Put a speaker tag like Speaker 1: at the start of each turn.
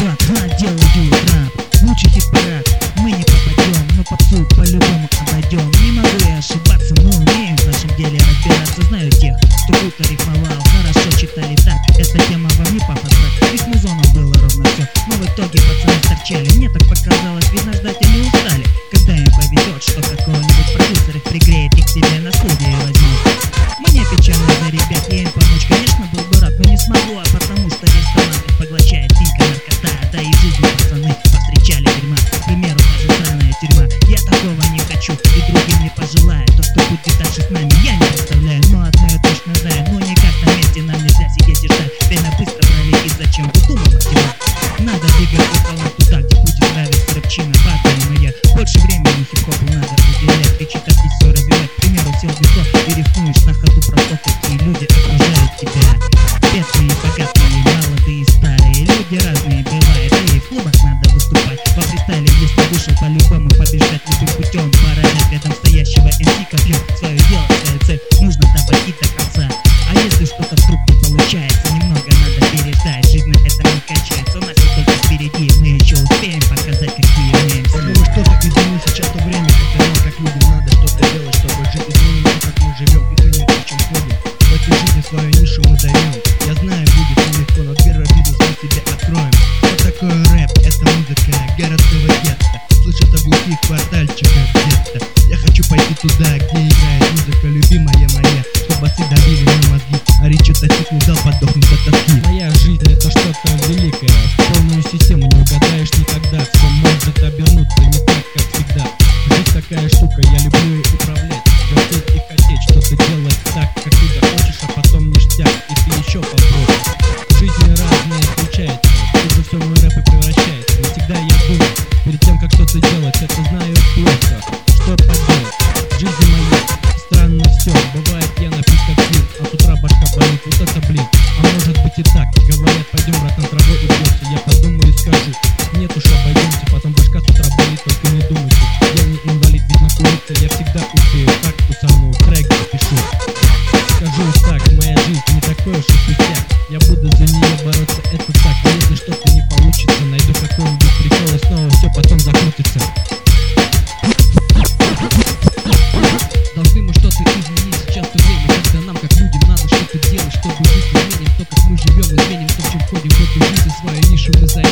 Speaker 1: брат, делают рэп, лучший хит-парад. Мы не попадем, но попсу по-любому обойдем. Не могу я ошибаться, мы умеем в нашем деле разбираться. Знаю тех, кто круто рифмовал, хорошо читали так. Эта тема вам не попадает, ведь музоном было ровно все, но в итоге пацаны торчали. Мне так показалось, видно, ждатели устали. Когда им повезет, что какого-нибудь продюсер их пригреет и к себе на студии возьмут. Мне печально за ребят, я им помочь, конечно, был бы рад, но не смогу, а потому что весь талант их поглощает пинка, наркота. Да и жизнь пацаны повстречали дерьма, к примеру, даже странная тюрьма. Я такого не хочу и другим не пожелаю. То, что будет дальше с нами, я не представляю, но одно я точно знаю: ну никак на месте нам нельзя сидеть и ждать. Время быстро пролетит, зачем выдумывать его? Надо двигать около туда, где будет нравиться рэпчина, но я больше времени хип-хопу надо уделять. Кричит, а все развивать, к примеру, сел биток и рифмуешь на ходу про то, какие люди окружают тебя. Бедные, богатые, молодые, старые, люди разные бывают, и в клубах надо выступать. Во фристайле, если вышел, по-любому побежать любым путем. Поражать рядом стоящего MC копьем. Свое дело, свою цель нужно доводить до конца. А если что-то вдруг не получается, немного надо переждать. Жизнь на этом не кончается, у нас все только впереди. Мы еще успеем показать, какие умеем.
Speaker 2: Потому что-то измени сейчас то время, когда нам как людям надо что-то делать, чтобы жить изменим то, как мы живем, и принять, о чем ходим. В этой жизни свою нишу мы займем. Я знаю, будет нелегко, но первый бизнес мы себе откроем. Что такое рэп? Это музыка городского гетто. Слышит о глухих квартальчиках где-то. Я хочу пойти туда, где играет музыка любимая моя, чтобы басы давили на мозги, а речь таких не дал подохнуть от тоски.
Speaker 3: Моя жизнь это что-то великое, полную систему не угадаешь никогда. Все может обернуться не так, как всегда. Жизнь такая штука, я люблю ее управлять, вертеть и хотеть, что-то делать так, как ты захочешь, а потом ништяк, и ты еще попробуешь. Жизнь разная случается, тут же все в мой рэп и превращается. И всегда я думаю, перед тем, как что-то делать, это знаю плохо, что поделать. Жизнь моя, странно все, бывает я напит как пил, а с утра башка болит, вот это блин. А может быть и так, говорят, пойдем, братан, травой убьемся. Я подумаю и скажу, нет уж, обойдемся, потом башка с утра болит, только не думайте. Я не инвалид, ведь накуриться я всегда успею, так усану, трек запишу. Скажу так, моя жизнь не такой уж и пустяк, я буду за нее бороться, это так. И если что-то не получится, найду какой-нибудь прикол, и снова все потом закрутится.
Speaker 1: Должны мы что-то изменить сейчас то время, когда нам как людям надо что-то делать, чтобы жизнь изменим то, как мы живем, изменим то, в чем ходим в эту жизнь, свою нишу мы займем.